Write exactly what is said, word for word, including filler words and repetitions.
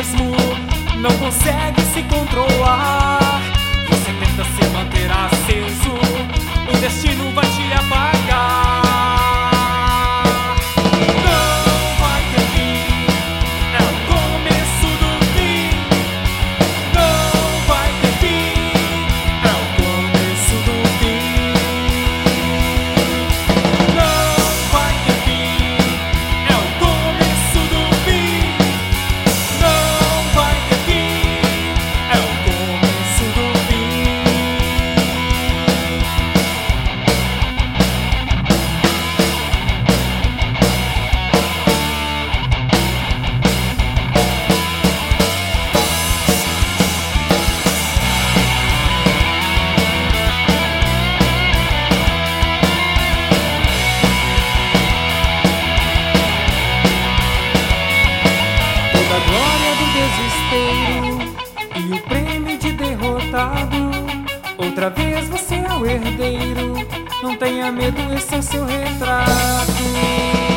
mesmo não consegue se controlar. Você tenta se manter aceso, o destino vai te apagar. Não vai ter fim, é o começo do fim. Não vai ter fim, é o começo do fim. Não vai ter fim, é o começo do fim. Não vai ter fim, é o começo do fim. Toda a glória do desespero e o prêmio de derrotado. Outra vez você é o herdeiro, não tenha medo, esse é o seu retrato.